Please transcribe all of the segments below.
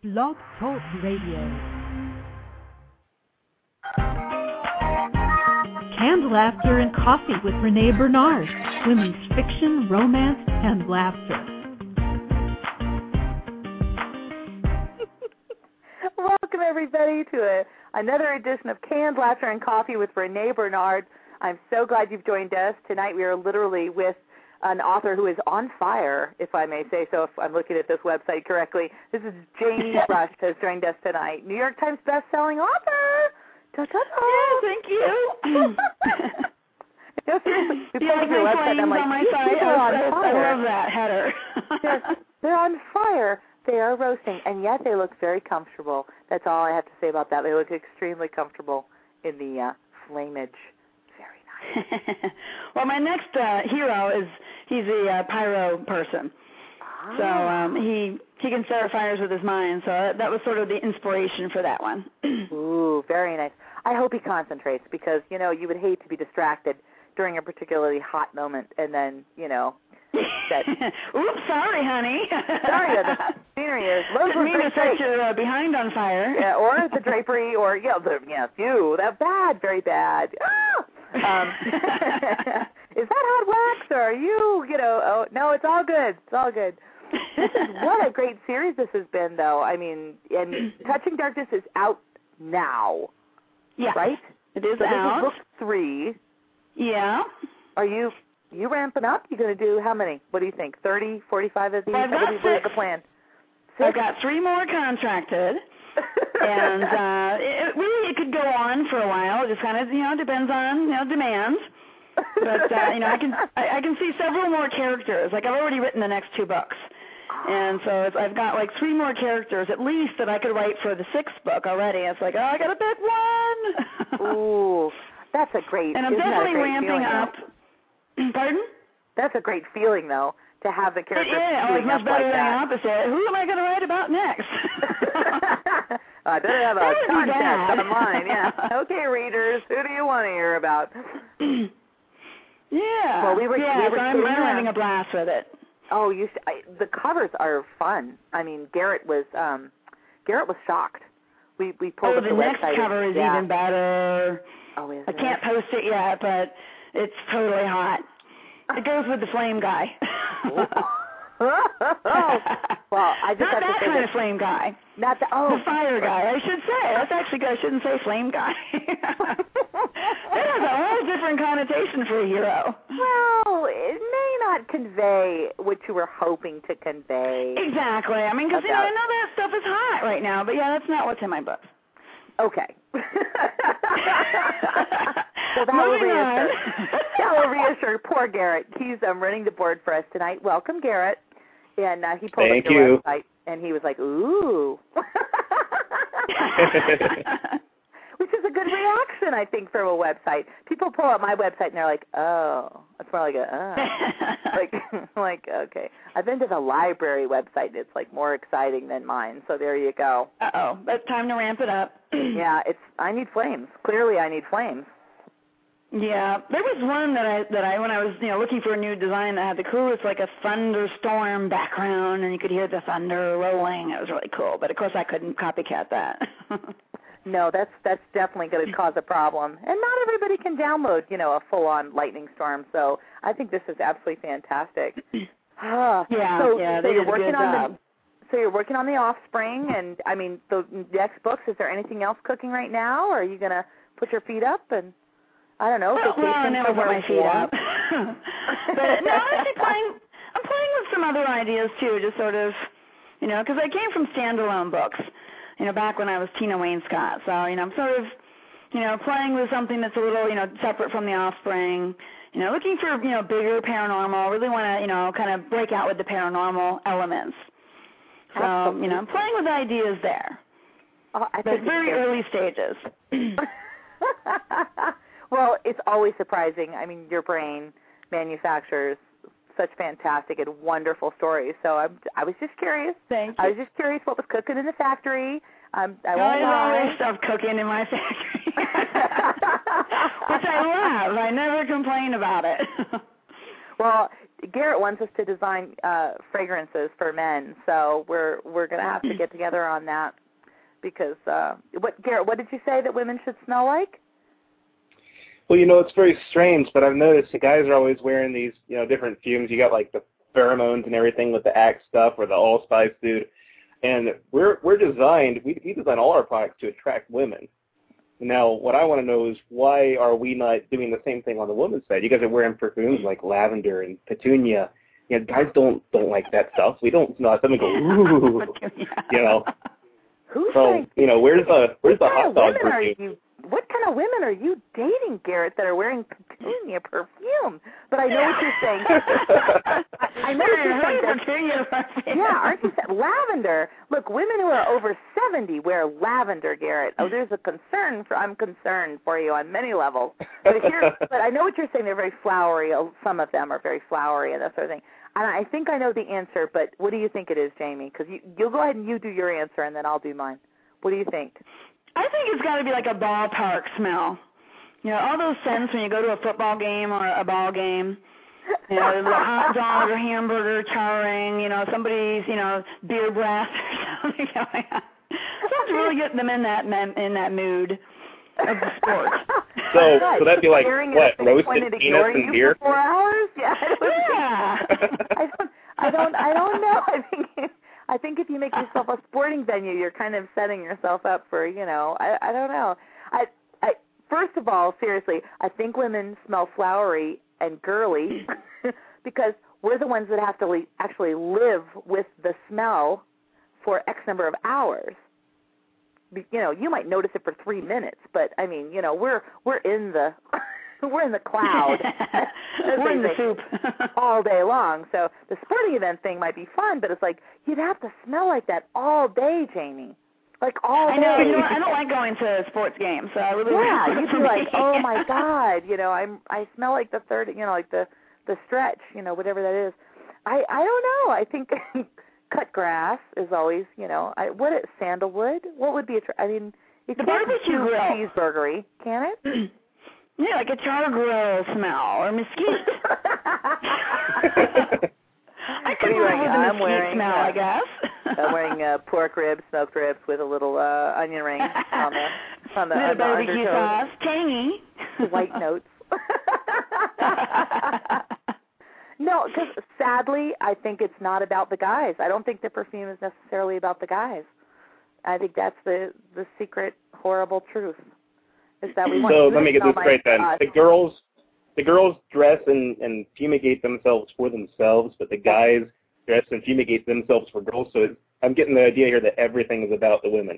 Blog Talk Radio. Canned Laughter and Coffee with Renee Bernard. Women's fiction, romance, and laughter. Welcome, everybody, to another edition of Canned Laughter and Coffee with Renee Bernard. I'm so glad you've joined us. Tonight we are literally with an author who is on fire, if I may say so, if I'm looking at this website correctly. This is Jamie Rush has joined us tonight. New York Times best-selling author. Ta-ta-ta. Yeah, thank you. No, seriously. Yeah, like my flames on my side. I love that header. They're on fire. They are roasting, and yet they look very comfortable. That's all I have to say about that. They look extremely comfortable in the flamage. Very nice. Well, my next hero he's a pyro person. So he can start fires with his mind. So that was sort of the inspiration for that one. Ooh, very nice. I hope he concentrates because, you know, you would hate to be distracted during a particularly hot moment and then, you know, that. Oops, sorry, honey. Sorry, the scenery is. Didn't mean to set your behind on fire. Yeah, or the drapery, or that's bad, very bad. Is that hot wax, or are you know? Oh no, it's all good. It's all good. What a great series this has been, though. I mean, and Touching Darkness is out now. Yeah, right. It is so out. This is book 3. Yeah. Are you ramping up? You going to do how many? What do you think? 30, 45 of these? I've got 6. What is the plan? 6? I've got 3 more contracted. And it could go on for a while. It just kind of, depends on, demands. But, I can see several more characters. Like, I've already written the next 2 books. And so I've got, 3 more characters at least that I could write for the 6th book already. It's like, I got to pick one. Ooh, that's a great And I'm definitely ramping up. Pardon? That's a great feeling, though, to have the characters it's much better than the opposite. Who am I going to write about next? I better have a contest on mine, yeah. Okay, readers, who do you want to hear about? Yeah. Well, I'm having a blast with it. Oh, the covers are fun. I mean, Garrett was shocked. We pulled up the website. The next cover is even better. Oh, is I can't post it yet, but it's totally hot. It goes with the flame guy. Well, I just not that kind of flame guy. Not the the fire guy. I should say. That's actually good. I shouldn't say flame guy. That has a whole different connotation for a hero. Well, it may not convey what you were hoping to convey. Exactly. I mean, because I know that stuff is hot right now, but yeah, that's not what's in my book. Okay. Well, that will reassure poor Garrett. He's running the board for us tonight. Welcome, Garrett. And he pulled up your website, and he was like, ooh. Which is a good reaction, I think, from a website. People pull up my website, and they're like, oh. That's more like like, okay. I've been to the library website, and it's, more exciting than mine. So there you go. Uh-oh. That's time to ramp it up. Yeah, I need flames. Clearly, I need flames. Yeah, there was one that I when I was looking for a new design that had the coolest a thunderstorm background and you could hear the thunder rolling. It was really cool, but of course I couldn't copycat that. No, that's definitely going to cause a problem, and not everybody can download a full-on lightning storm. So I think this is absolutely fantastic. So you're working on So you're working on The Offspring, and I mean the next books. Is there anything else cooking right now, or are you going to put your feet up and? I don't know. Well, I never put my feet up. But no, I'm playing with some other ideas too, just sort of, because I came from standalone books, back when I was Tina Wainscott. So, I'm sort of, playing with something that's a little, separate from The Offspring. Looking for, bigger paranormal. Really want to, kind of break out with the paranormal elements. So, I'm playing with ideas there. But very early stages. Well, it's always surprising. I mean, your brain manufactures such fantastic and wonderful stories. So I was just curious. Thank you. I was just curious what was cooking in the factory. There's always stuff cooking in my factory, which I love. I never complain about it. Well, Garrett wants us to design fragrances for men, so we're going to have to get together on that because Garrett, what did you say that women should smell like? Well, it's very strange, but I've noticed the guys are always wearing these, different fumes. You got like the pheromones and everything with the Axe stuff or the Allspice dude, and we're designed. We design all our products to attract women. Now, what I want to know is why are we not doing the same thing on the women's side? You guys are wearing perfumes like lavender and petunia. Guys don't like that stuff. We don't smell something go ooh, Who's so, where's the hot dog perfume? What kind of women are you dating, Garrett, that are wearing petunia perfume? But I know what you're saying. I know what you're saying. Petunia perfume. Yeah, aren't you saying lavender? Look, women who are over 70 wear lavender, Garrett. Oh, there's a concern. I'm concerned for you on many levels. But I know what you're saying. They're very flowery. Some of them are very flowery and that sort of thing. And I think I know the answer, but what do you think it is, Jamie? Because you'll go ahead and you do your answer, and then I'll do mine. What do you think? I think it's got to be like a ballpark smell. All those scents when you go to a football game or a ball game. The hot dog or hamburger charring, somebody's, beer breath or something going on. Sounds really getting them in that mood of the sport. So that'd be like, what, roasted peanuts and beer? For 4 hours? Yeah. I don't know. I think if you make yourself a sporting venue, you're kind of setting yourself up for, I don't know. First of all, seriously, I think women smell flowery and girly because we're the ones that have to actually live with the smell for X number of hours. You might notice it for 3 minutes, but I mean, we're in the we're in the cloud. We're in the soup all day long. So the sporting event thing might be fun, but it's like you'd have to smell like that all day, Jamie. Like all day. I know. I don't like going to sports games, so I really you'd be like, oh my God, I smell like the third, like the stretch, whatever that is. I don't know. I think cut grass is always, sandalwood? What would be it can't be too cheeseburgery, can it? Yeah, like a char grill smell or mesquite. I could live with a mesquite smell, I guess. I'm wearing pork ribs, smoked ribs with a little onion ring on the little barbecue sauce, tangy. White notes. No, because sadly, I think it's not about the guys. I don't think the perfume is necessarily about the guys. I think that's the secret, horrible truth. Is that we want so let me get this straight then. The girls dress and fumigate themselves for themselves, but the guys dress and fumigate themselves for girls. So I'm getting the idea here that everything is about the women.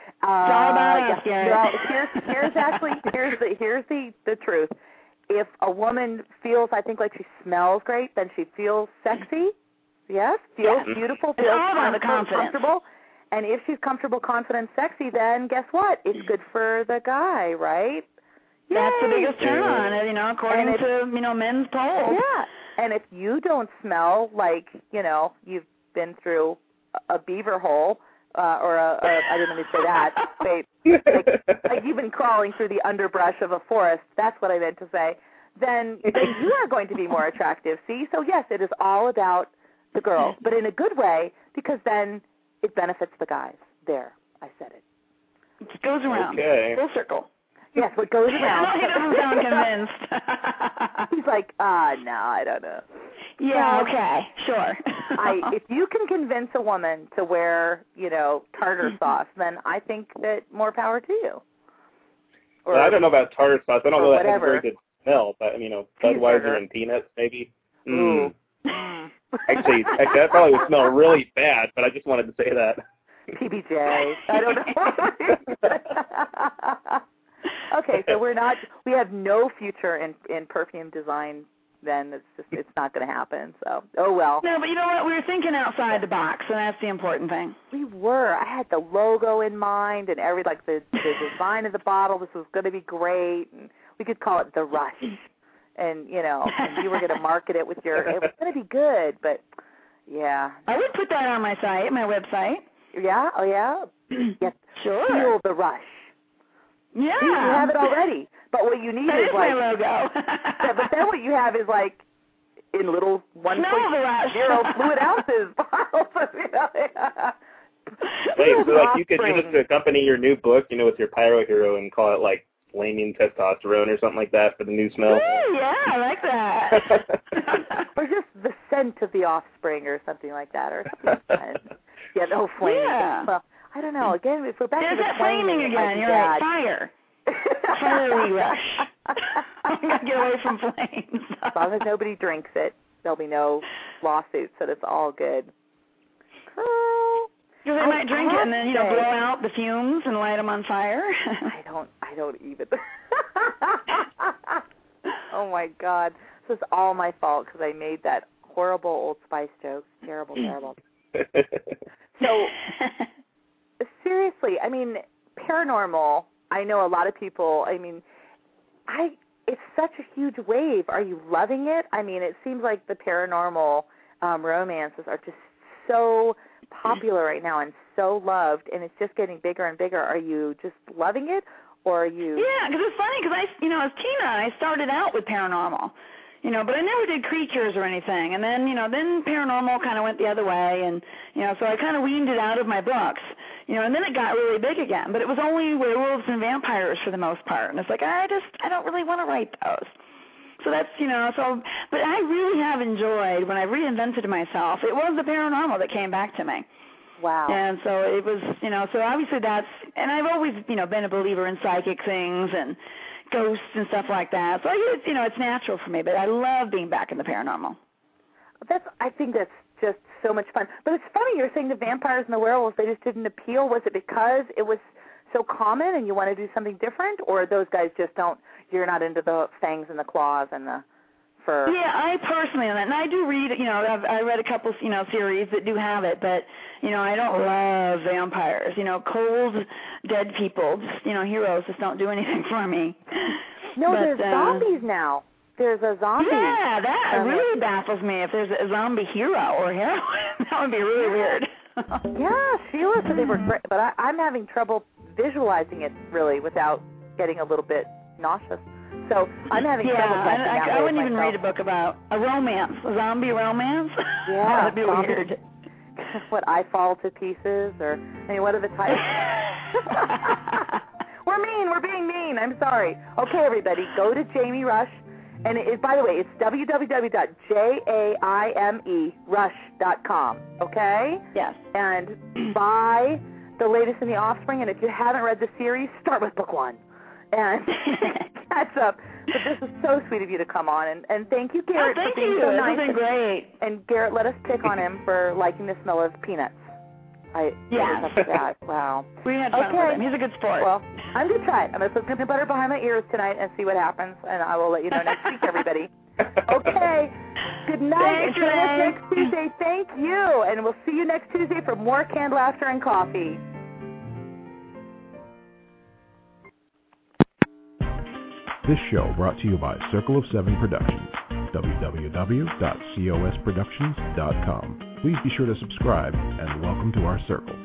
Here's the truth. If a woman feels, I think, like she smells great, then she feels sexy. Yes, feels beautiful, feels comfortable. And if she's comfortable, confident, sexy, then guess what? It's good for the guy, right? Yay. That's the biggest turn on, according to, men's polls. Yeah. And if you don't smell like, you've been through a beaver hole, I didn't mean to say that. Like you've been crawling through the underbrush of a forest. That's what I meant to say. Then you are going to be more attractive. See? So, yes, it is all about the girls, but in a good way, because then it benefits the guys. There, I said it. It goes around. Okay. Full circle. Yes, what goes around. He doesn't sound convinced. He's like, no, I don't know. Yeah, okay, sure. If you can convince a woman to wear, tartar sauce, then I think that more power to you. Well, I don't know about tartar sauce. I don't know that has a very good smell, but, Budweiser and peanuts, maybe. Ooh. Actually, that probably would smell really bad, but I just wanted to say that. PBJ. I don't know. Okay, so we have no future in perfume design. Then it's not going to happen. So, oh well. No, but you know what? We were thinking outside the box, and that's the important thing. We were. I had the logo in mind and the design of the bottle. This was going to be great, and we could call it the Rush. And and you were going to market it with it was going to be good, but yeah. I would put that on my website. Yeah. Oh yeah. Yes. Sure. Feel the Rush. Yeah. See, you have it already. But what you need is my logo. yeah, but then what you have is in little 1.0 fluid ounces bottles. Hey, so like you could use it to accompany your new book, with your Pyro Hero and call it like Flaming Testosterone or something like that for the new smell. Yeah, I like that. Or just the scent of the offspring or something like that, or something fun. Yeah, the whole flaming. Yeah. Well, I don't know. Again, if we're back to the that flaming again. You're like fire. Fiery rush. I'm going to get away from flames. As long as nobody drinks it, there'll be no lawsuits, so that's all good. Because they might drink it and then, blow out the fumes and light them on fire. I don't even. Oh, my God. This is all my fault because I made that horrible Old Spice joke. Terrible. So, seriously, I mean, paranormal, I know a lot of people, it's such a huge wave. Are you loving it? I mean, it seems like the paranormal romances are just so popular right now and so loved, and it's just getting bigger and bigger. Are you just loving it, or are you? Yeah, because it's funny, because as Tina, I started out with paranormal, but I never did creatures or anything, and then, then paranormal kind of went the other way, and, so I kind of weaned it out of my books, and then it got really big again, but it was only werewolves and vampires for the most part, and it's like, I don't really want to write those. So that's, but I really have enjoyed, when I reinvented myself, it was the paranormal that came back to me. Wow. And so it was, so obviously that's, and I've always, been a believer in psychic things and ghosts and stuff like that. So it's natural for me, but I love being back in the paranormal. I think that's just so much fun. But it's funny, you're saying the vampires and the werewolves, they just didn't appeal. Was it because it was so common and you want to do something different, or those guys just you're not into the fangs and the claws and the fur? Yeah, I personally, and I do read, I read a couple, series that do have it, but, I don't love vampires. Cold, dead people, heroes just don't do anything for me. No, but, there's zombies now. There's a zombie. Yeah, that really baffles me. If there's a zombie hero or heroine, that would be really weird. Yeah, Sheila said they were great, but I'm having trouble visualizing it really without getting a little bit nauseous. So I'm having trouble. I wouldn't even read a book about a romance, a zombie romance. Yeah, that'd be weird. What, I Fall to Pieces, or what are the titles? We're being mean. I'm sorry. Okay, everybody, go to Jamie Rush, and by the way, it's www.JAIMERush.com. Okay? Yes. And buy the latest in The Offspring, and if you haven't read the series, start with book 1. And catch up. But this is so sweet of you to come on, and thank you, Garrett, for being so nice. This has been great. And Garrett, let us pick on him for liking the smell of peanuts. Wow. We had fun with him. He's a good sport. Well, I'm going to try it. I'm going to put peanut butter behind my ears tonight and see what happens, and I will let you know next week, everybody. Okay. Good night. Thanks, and join us next Tuesday. Thank you. And we'll see you next Tuesday for more Canned Laughter and Coffee. This show brought to you by Circle of Seven Productions, www.cosproductions.com. Please be sure to subscribe and welcome to our circle.